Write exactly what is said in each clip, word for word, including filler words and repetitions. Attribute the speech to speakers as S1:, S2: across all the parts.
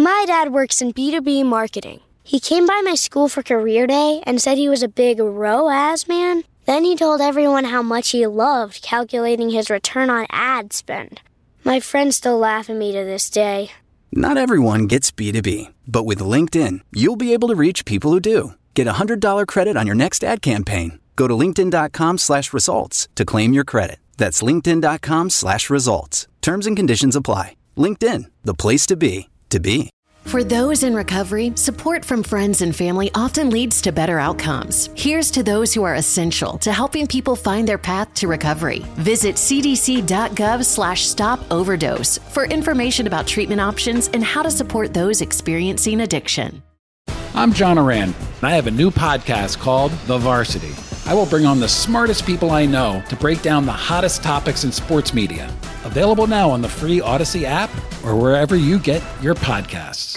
S1: My dad works in B two B marketing. He came by my school for career day and said he was a big R O A S man. Then he told everyone how much he loved calculating his return on ad spend. My friends still laugh at me to this day.
S2: Not everyone gets B two B, but with LinkedIn, you'll be able to reach people who do. Get a one hundred dollars credit on your next ad campaign. Go to linkedin.com slash results to claim your credit. That's linkedin.com slash results. Terms and conditions apply. LinkedIn, the place to be, to be.
S3: For those in recovery, support from friends and family often leads to better outcomes. Here's to those who are essential to helping people find their path to recovery. Visit cdc.gov slash stop overdose for information about treatment options and how to support those experiencing addiction.
S4: I'm John Oran, and I have a new podcast called The Varsity. I will bring on the smartest people I know to break down the hottest topics in sports media. Available now on the free Odyssey app or wherever you get your podcasts.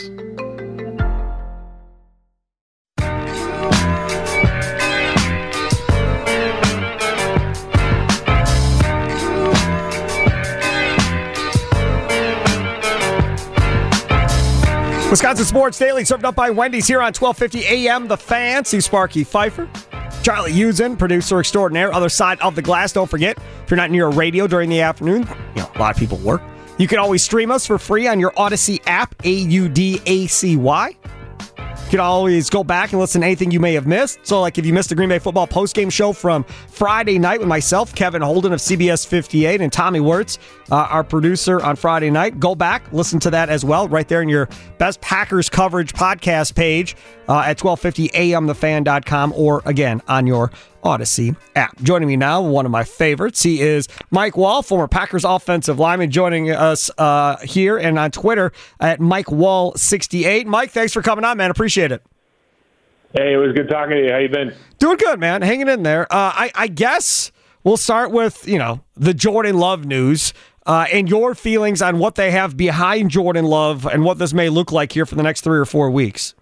S5: Wisconsin Sports Daily, served up by Wendy's here on twelve fifty A M. The Fan. See Sparky Pfeiffer, Charlie Usen, producer extraordinaire, other side of the glass. Don't forget, if you're not near a radio during the afternoon, you know, a lot of people work, you can always stream us for free on your Odyssey app, A U D A C Y. You can always go back and listen to anything you may have missed. So, like if you missed the Green Bay football postgame show from Friday night with myself, Kevin Holden of C B S fifty-eight, and Tommy Wirtz, uh, our producer on Friday night, go back, listen to that as well, right there in your best Packers coverage podcast page uh, at twelve fifty A M the fan dot com, or again on your Odyssey app. Joining me now, one of my favorites, he is Mike Wall, former Packers offensive lineman, joining us uh, here and on Twitter at Mike Wall sixty-eight. Mike, thanks for coming on, man. Appreciate it.
S6: Hey, it was good talking to you. How you been?
S5: Doing good, man. Hanging in there. Uh, I, I guess we'll start with, you know, the Jordan Love news uh, and your feelings on what they have behind Jordan Love and what this may look like here for the next three or four weeks.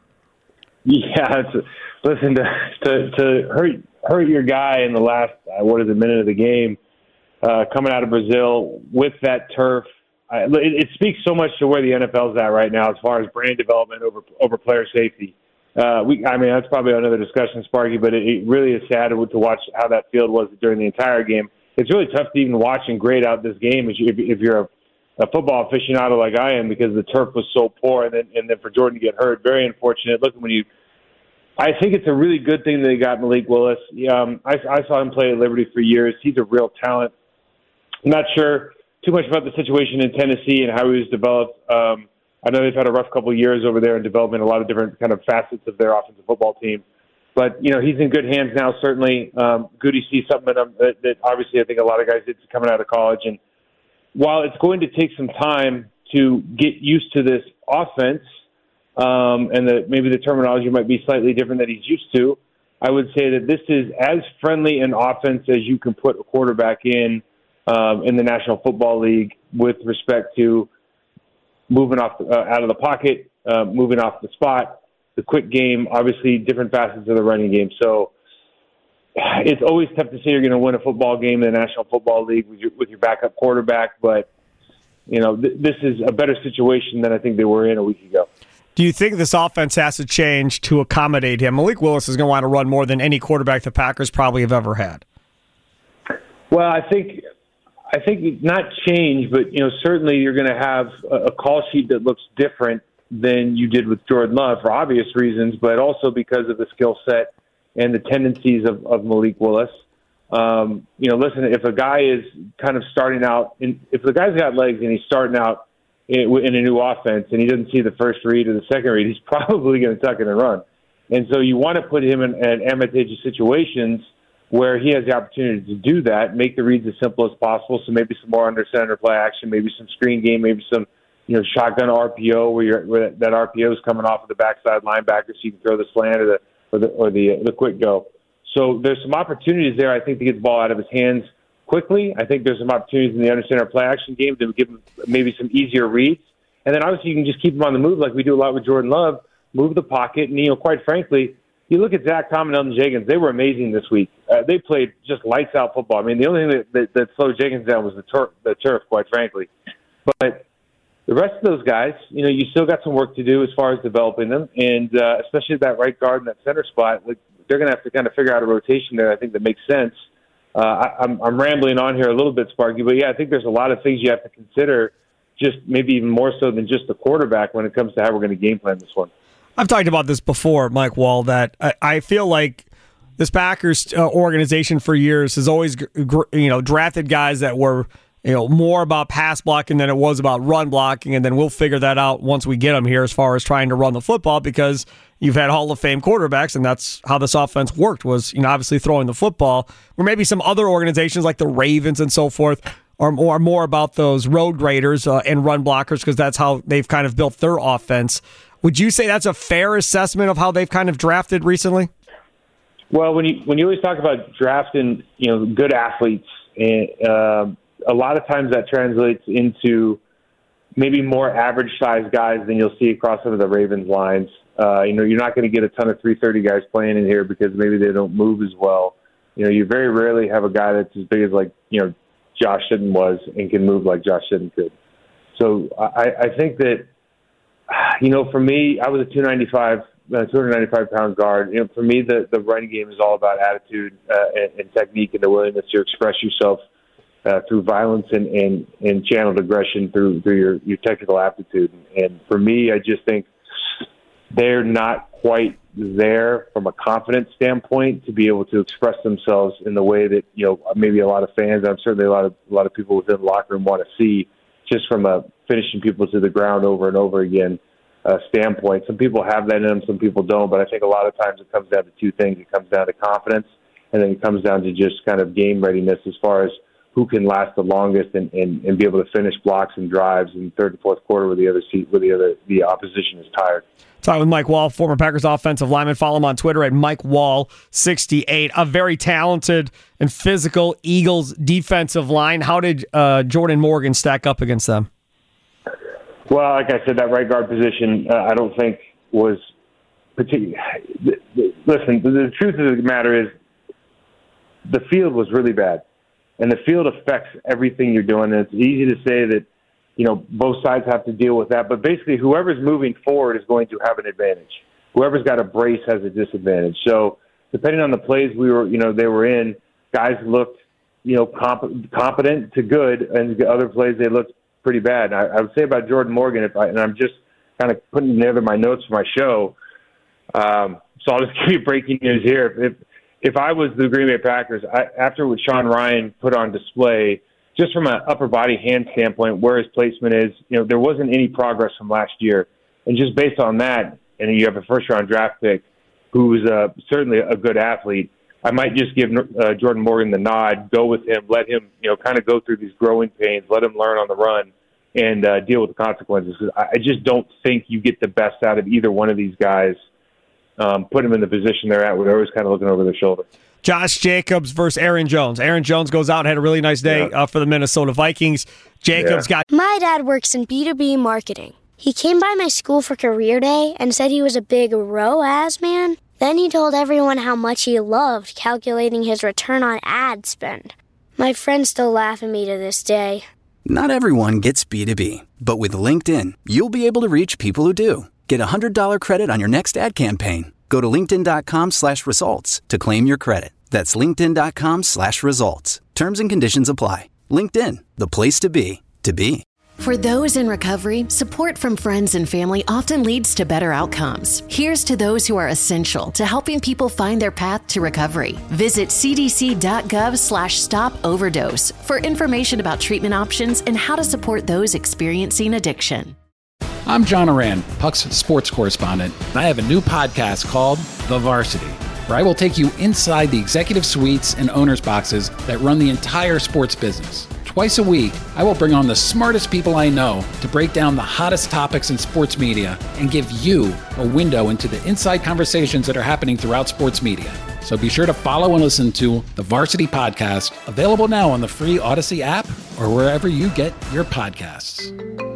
S6: Yeah, it's, listen, to, to to hurt hurt your guy in the last uh, what is it minute of the game, uh, coming out of Brazil with that turf. I, it, it speaks so much to where the N F L's at right now as far as brand development over over player safety. Uh, we, I mean, that's probably another discussion, Sparky, but it, it really is sad to watch how that field was during the entire game. It's really tough to even watch and grade out this game if, you, if you're a, a football aficionado like I am, because the turf was so poor, and then and then for Jordan to get hurt, very unfortunate. Look, when you, I think it's a really good thing that they got Malik Willis. Um, I, I saw him play at Liberty for years. He's a real talent. I'm not sure too much about the situation in Tennessee and how he was developed. Um, I know they've had a rough couple of years over there in developing a lot of different kind of facets of their offensive football team. But, you know, he's in good hands now, certainly. Um, Goody sees something in him that, that obviously I think a lot of guys did coming out of college. And while it's going to take some time to get used to this offense, um, and the, maybe the terminology might be slightly different than he's used to, I would say that this is as friendly an offense as you can put a quarterback in um, in the National Football League with respect to moving off uh, out of the pocket, uh, moving off the spot, the quick game, obviously different facets of the running game. So it's always tough to say you're going to win a football game in the National Football League with your, with your backup quarterback, but you know th- this is a better situation than I think they were in a week ago.
S5: Do you think this offense has to change to accommodate him? Malik Willis is going to want to run more than any quarterback the Packers probably have ever had.
S6: Well, I think I think not change, but you know certainly you're going to have a, a call sheet that looks different than you did with Jordan Love for obvious reasons, but also because of the skill set and the tendencies of, of Malik Willis. Um, you know, listen, if a guy is kind of starting out, in, if the guy's got legs and he's starting out in, in a new offense and he doesn't see the first read or the second read, he's probably going to tuck it and run. And so you want to put him in, in advantageous situations where he has the opportunity to do that, make the reads as simple as possible. So maybe some more under center play action, maybe some screen game, maybe some, you know, shotgun R P O where, you're, where that R P O is coming off of the backside linebacker, so you can throw the slant or the or the or the, uh, the quick go. So there's some opportunities there, I think, to get the ball out of his hands quickly. I think there's some opportunities in the under center play action game to give him maybe some easier reads. And then obviously you can just keep him on the move like we do a lot with Jordan Love, move the pocket. And, you know, quite frankly, you look at Zach Tom and Elton Jenkins, they were amazing this week. Uh, they played just lights-out football. I mean, the only thing that, that, that slowed Jenkins down was the, tur- the turf, quite frankly. But the rest of those guys, you know, you still got some work to do as far as developing them, and uh, especially that right guard and that center spot, like, they're going to have to kind of figure out a rotation there. I think that makes sense. Uh, I, I'm, I'm rambling on here a little bit, Sparky, but yeah, I think there's a lot of things you have to consider, just maybe even more so than just the quarterback when it comes to how we're going to game plan this one.
S5: I've talked about this before, Mike Wall, that I, I feel like this Packers uh, organization for years has always, you know, drafted guys that were, you know, more about pass blocking than it was about run blocking, and then we'll figure that out once we get them here as far as trying to run the football, because you've had Hall of Fame quarterbacks, and that's how this offense worked, was, you know, obviously throwing the football, where maybe some other organizations like the Ravens and so forth are more, are more about those road graders uh, and run blockers, because that's how they've kind of built their offense. Would you say that's a fair assessment of how they've kind of drafted recently?
S6: Well, when you when you always talk about drafting, you know, good athletes, and uh, a lot of times that translates into maybe more average-sized guys than you'll see across some of the Ravens lines. Uh, you know, you're not going to get a ton of three thirty guys playing in here because maybe they don't move as well. You know, you very rarely have a guy that's as big as, like, you know, Josh Shedden was and can move like Josh Shedden could. So I, I think that, you know, for me, I was a two ninety-five, uh, two ninety-five pound guard. You know, for me, the, the running game is all about attitude uh, and, and technique and the willingness to express yourself uh, through violence and, and, and channeled aggression through through your, your technical aptitude. And for me, I just think they're not quite there from a confidence standpoint to be able to express themselves in the way that, you know, maybe a lot of fans, and certainly a lot of a lot of people within the locker room want to see, just from a finishing people to the ground over and over again uh, standpoint. Some people have that in them, some people don't, but I think a lot of times it comes down to two things. It comes down to confidence, and then it comes down to just kind of game readiness as far as who can last the longest and, and, and be able to finish blocks and drives in the third and fourth quarter where the other seat, where the other the opposition is tired.
S5: Talking with Mike Wall, former Packers offensive lineman. Follow him on Twitter at Mike Wall sixty-eight. A very talented and physical Eagles defensive line. How did uh, Jordan Morgan stack up against them?
S6: Well, like I said, that right guard position, uh, I don't think was particular. Listen, the truth of the matter is the field was really bad, and the field affects everything you're doing. And it's easy to say that, you know, both sides have to deal with that, but basically whoever's moving forward is going to have an advantage. Whoever's got a brace has a disadvantage. So depending on the plays we were, you know, they were in, guys looked, you know, comp- competent to good, and the other plays they looked pretty bad. And I, I would say about Jordan Morgan, if I, and I'm just kind of putting together my notes for my show, um, so I'll just give you breaking news here. If if I was the Green Bay Packers, I, after what Sean Ryan put on display, just from an upper body hand standpoint, where his placement is, you know, there wasn't any progress from last year. And just based on that, and you have a first-round draft pick who's uh, certainly a good athlete, I might just give uh, Jordan Morgan the nod, go with him, let him, you know, kind of go through these growing pains, let him learn on the run, and uh, deal with the consequences. I just don't think you get the best out of either one of these guys. Um, put them in the position they're at where they're always kind of looking over their shoulder.
S5: Josh Jacobs versus Aaron Jones. Aaron Jones goes out and had a really nice day yeah. uh, for the Minnesota Vikings. Jacobs yeah. got...
S1: My dad works in B two B marketing. He came by my school for career day and said he was a big R O A S man. Then he told everyone how much he loved calculating his return on ad spend. My friends still laugh at me to this day.
S2: Not everyone gets B two B, but with LinkedIn, you'll be able to reach people who do. Get a one hundred dollars credit on your next ad campaign. Go to linkedin.com slash results to claim your credit. That's linkedin.com slash results. Terms and conditions apply. LinkedIn, the place to be, to be.
S3: For those in recovery, support from friends and family often leads to better outcomes. Here's to those who are essential to helping people find their path to recovery. Visit cdc.gov slash stop overdose for information about treatment options and how to support those experiencing addiction.
S4: I'm John Oran, Puck's sports correspondent, and I have a new podcast called The Varsity, where I will take you inside the executive suites and owners' boxes that run the entire sports business. Twice a week, I will bring on the smartest people I know to break down the hottest topics in sports media and give you a window into the inside conversations that are happening throughout sports media. So be sure to follow and listen to The Varsity Podcast, available now on the free Odyssey app or wherever you get your podcasts.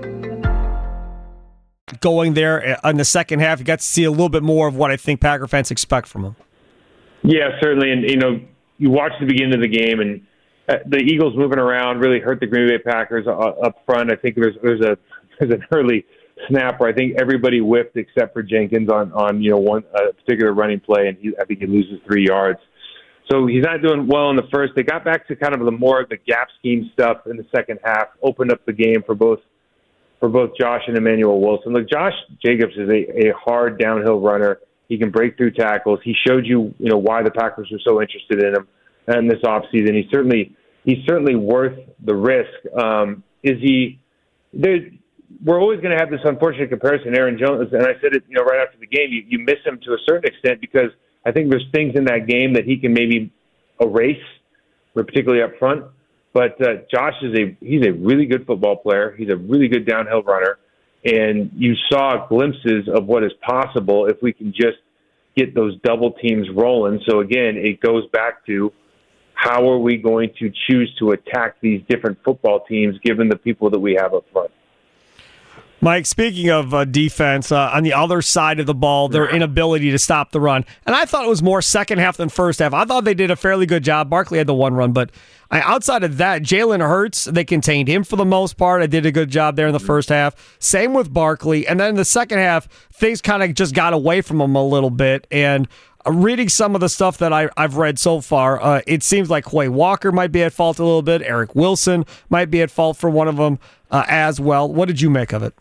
S5: Going there in the second half, you got to see a little bit more of what I think Packer fans expect from him.
S6: Yeah, certainly. And, you know, you watch the beginning of the game, and uh, the Eagles moving around really hurt the Green Bay Packers uh, up front. I think there's, there's a there's an early snap where I think everybody whiffed except for Jenkins on, on you know, one uh, particular running play, and he, I think he loses three yards. So he's not doing well in the first. They got back to kind of the more of the gap scheme stuff in the second half, opened up the game for both for both Josh and Emmanuel Wilson. Look, Josh Jacobs is a, a hard downhill runner. He can break through tackles. He showed you, you know, why the Packers were so interested in him in this offseason. He's certainly he's certainly worth the risk. Um, is he? We're always going to have this unfortunate comparison, Aaron Jones, and I said it, you know, right after the game. You, you miss him to a certain extent because I think there's things in that game that he can maybe erase, particularly up front. But uh, Josh is a he's a really good football player. He's a really good downhill runner, and you saw glimpses of what is possible if we can just get those double teams rolling. So again, it goes back to how are we going to choose to attack these different football teams given the people that we have up front.
S5: Mike, speaking of uh, defense, uh, on the other side of the ball, their inability to stop the run. And I thought it was more second half than first half. I thought they did a fairly good job. Barkley had the one run, but I, outside of that, Jalen Hurts, they contained him for the most part. I did a good job there in the first half. Same with Barkley. And then in the second half, things kind of just got away from him a little bit. And uh, reading some of the stuff that I, I've read so far, uh, it seems like Quay Walker might be at fault a little bit. Eric Wilson might be at fault for one of them uh, as well. What did you make of it?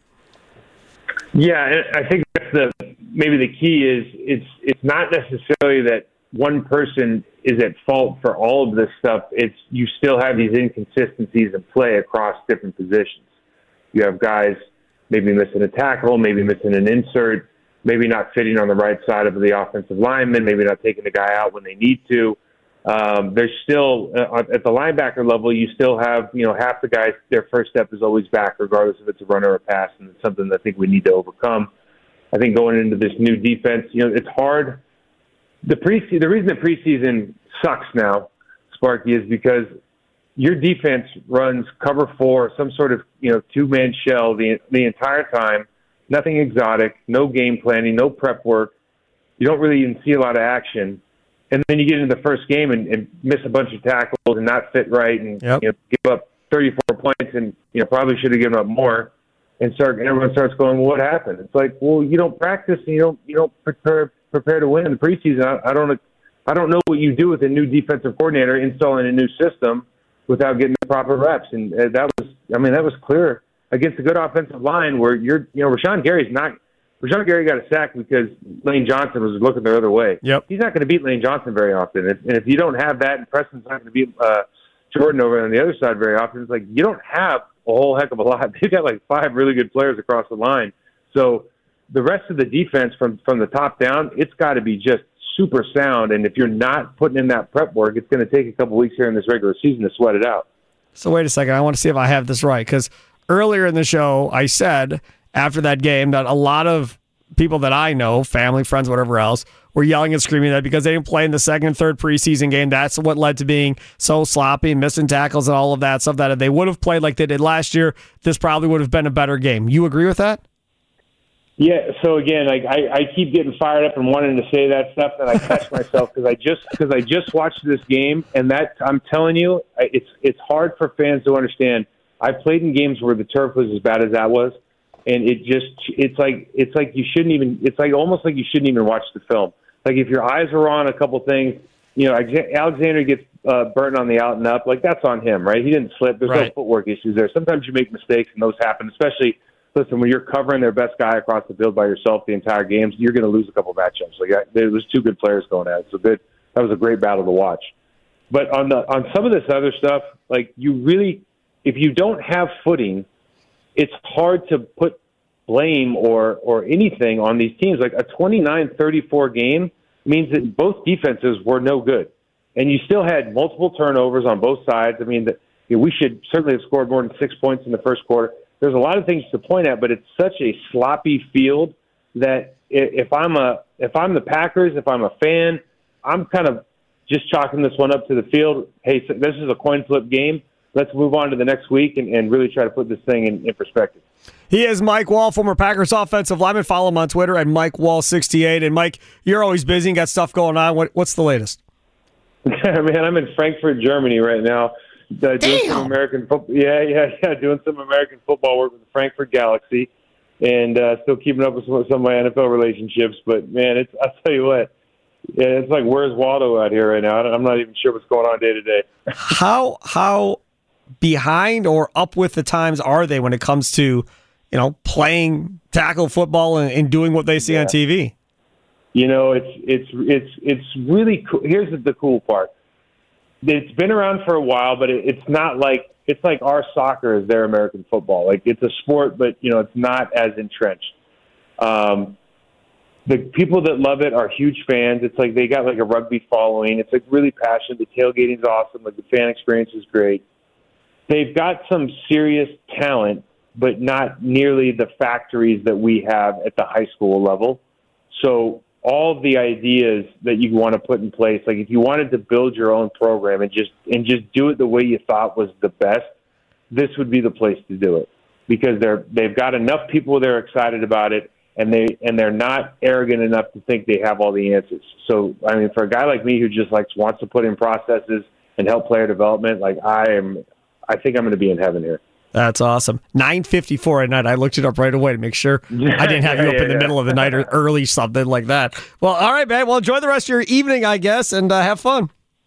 S6: Yeah, I think that's the maybe the key is it's it's not necessarily that one person is at fault for all of this stuff. It's you still have these inconsistencies in play across different positions. You have guys maybe missing a tackle, maybe missing an insert, maybe not fitting on the right side of the offensive lineman, maybe not taking the guy out when they need to. Um, there's still, uh, at the linebacker level, you still have, you know, half the guys, their first step is always back, regardless if it's a run or a pass, and it's something that I think we need to overcome. I think going into this new defense, you know, it's hard. The pre the reason the preseason sucks now, Sparky, is because your defense runs cover four, some sort of, you know, two-man shell the the entire time, nothing exotic, no game planning, no prep work. You don't really even see a lot of action. And then you get into the first game and, and miss a bunch of tackles and not fit right and
S5: yep.
S6: you know, give up thirty-four points and you know probably should have given up more. And start and everyone starts going, well, what happened? It's like, well, you don't practice and you don't you don't prepare prepare to win in the preseason. I, I don't I don't know what you do with a new defensive coordinator installing a new system without getting the proper reps. And uh, that was I mean that was clear against a good offensive line where you're you know Rashawn Gary's not. Rashawn Gary got a sack because Lane Johnson was looking the other way.
S5: Yep.
S6: He's not going to beat Lane Johnson very often. And if you don't have that, and Preston's not going to beat uh, Jordan over on the other side very often, it's like you don't have a whole heck of a lot. They've got like five really good players across the line. So the rest of the defense from, from the top down, it's got to be just super sound. And if you're not putting in that prep work, it's going to take a couple weeks here in this regular season to sweat it out.
S5: So wait a second. I want to see if I have this right, because earlier in the show I said after that game that a lot of people that I know, family, friends, whatever else, were yelling and screaming that because they didn't play in the second and third preseason game, that's what led to being so sloppy, missing tackles and all of that stuff, that if they would have played like they did last year, this probably would have been a better game. You agree with that?
S6: Yeah, so again, I, I, I keep getting fired up and wanting to say that stuff, and I catch myself because I just because I just watched this game, and that I'm telling you, it's it's hard for fans to understand. I've played in games where the turf was as bad as that was. And it just, it's like, it's like you shouldn't even, it's like almost like you shouldn't even watch the film. Like if your eyes are on a couple things, you know, Alexander gets uh, burnt on the out and up, like that's on him, right? He didn't slip. There's
S5: right.
S6: no footwork issues there. Sometimes you make mistakes and those happen, especially, listen, when you're covering their best guy across the field by yourself the entire game, you're going to lose a couple matchups. Like I, there was two good players going at it. So good. That was a great battle to watch. But on the, on some of this other stuff, like you really, if you don't have footing, it's hard to put blame or or anything on these teams. Like a twenty-nine thirty-four game means that both defenses were no good. And you still had multiple turnovers on both sides. I mean, the, you know, we should certainly have scored more than six points in the first quarter. There's a lot of things to point at, but it's such a sloppy field that if I'm a if I'm the Packers, if I'm a fan, I'm kind of just chalking this one up to the field. Hey, so this is a coin flip game. Let's move on to the next week and, and really try to put this thing in, in perspective.
S5: He is Mike Wall, former Packers offensive lineman. Follow him on Twitter at Mike Wall sixty-eight. And, Mike, you're always busy and got stuff going on. What, what's the latest?
S6: Man, I'm in Frankfurt, Germany right now uh, doing some American football. Yeah, yeah, yeah. Doing some American football work with the Frankfurt Galaxy, and uh, still keeping up with some, some of my N F L relationships. But man, it's I'll tell you what, yeah, it's like where's Waldo out here right now? I'm not even sure what's going on day to day.
S5: How how behind or up with the times are they when it comes to, you know, playing tackle football and, and doing what they see yeah. on T V?
S6: You know, it's it's it's it's really cool. Here's the, the cool part. It's been around for a while, but it, it's not like it's like our soccer is their American football. Like it's a sport, but you know, it's not as entrenched. Um, the people that love it are huge fans. It's like they got like a rugby following. It's like really passionate. The tailgating's awesome. Like the fan experience is great. They've got some serious talent, but not nearly the factories that we have at the high school level. So all the ideas that you want to put in place, like if you wanted to build your own program and just and just do it the way you thought was the best, this would be the place to do it because they're they've got enough people that are excited about it, and they and they're not arrogant enough to think they have all the answers. So I mean, for a guy like me who just like wants to put in processes and help player development, like I am, I think I'm going to be in heaven here.
S5: That's awesome. nine fifty-four at night. I looked it up right away to make sure I didn't have you up
S6: yeah,
S5: in the
S6: yeah.
S5: middle of the night or early, something like that. Well, all right, man. Well, enjoy the rest of your evening, I guess, and uh, have fun.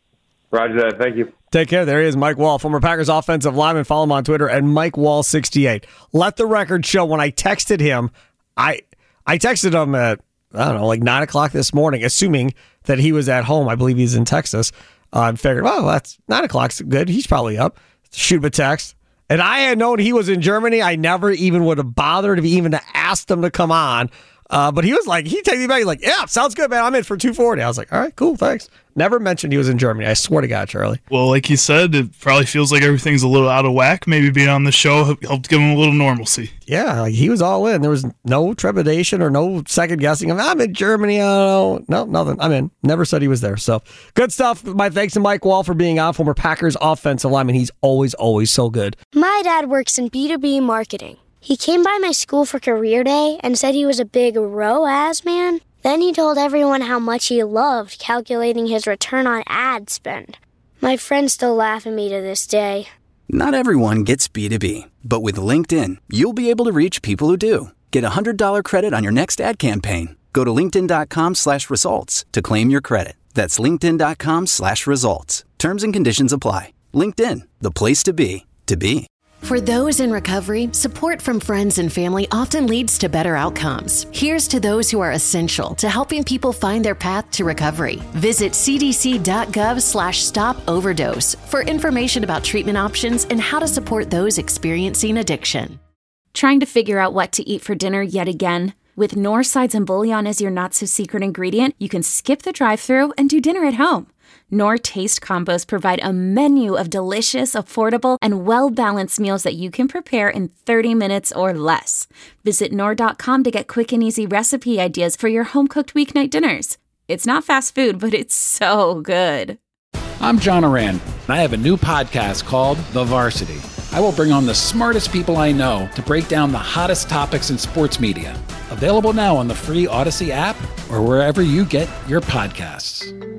S6: Roger that. Thank you.
S5: Take care. There he is, Mike Wall, former Packers offensive lineman. Follow him on Twitter at Mike Wall sixty-eight. Let the record show when I texted him, I I texted him at, I don't know, like nine o'clock this morning, assuming that he was at home. I believe he's in Texas. I uh, figured, well, that's nine o'clock's good. He's probably up. Shoot him a text. And I had known he was in Germany. I never even would have bothered to even asked him to come on. Uh, but he was like, he texted me back. He's like, yeah, sounds good, man. I'm in for two forty. I was like, all right, cool, thanks. Never mentioned he was in Germany. I swear to God, Charlie.
S7: Well, like he said, it probably feels like everything's a little out of whack. Maybe being on the show helped give him a little normalcy.
S5: Yeah, like he was all in. There was no trepidation or no second guessing. I'm in Germany. I don't know. No, nothing. I'm in. Never said he was there. So good stuff. My thanks to Mike Wall for being on, former Packers offensive lineman. He's always, always so good.
S1: My dad works in B two B marketing. He came by my school for career day and said he was a big R O A S man. Then he told everyone how much he loved calculating his return on ad spend. My friends still laugh at me to this day.
S2: Not everyone gets B two B, but with LinkedIn, you'll be able to reach people who do. Get a one hundred dollars credit on your next ad campaign. Go to linkedin.com slash results to claim your credit. That's linkedin.com slash results. Terms and conditions apply. LinkedIn, the place to be, to be.
S3: For those in recovery, support from friends and family often leads to better outcomes. Here's to those who are essential to helping people find their path to recovery. Visit cdc.gov slash stop overdose for information about treatment options and how to support those experiencing addiction.
S8: Trying to figure out what to eat for dinner yet again? With Knorr sides and bouillon as your not-so-secret ingredient, you can skip the drive-thru and do dinner at home. Knorr Taste Combos provide a menu of delicious, affordable, and well-balanced meals that you can prepare in thirty minutes or less. Visit Knorr dot com to get quick and easy recipe ideas for your home-cooked weeknight dinners. It's not fast food, but it's so good.
S4: I'm John Oran, and I have a new podcast called The Varsity. I will bring on the smartest people I know to break down the hottest topics in sports media. Available now on the free Odyssey app or wherever you get your podcasts.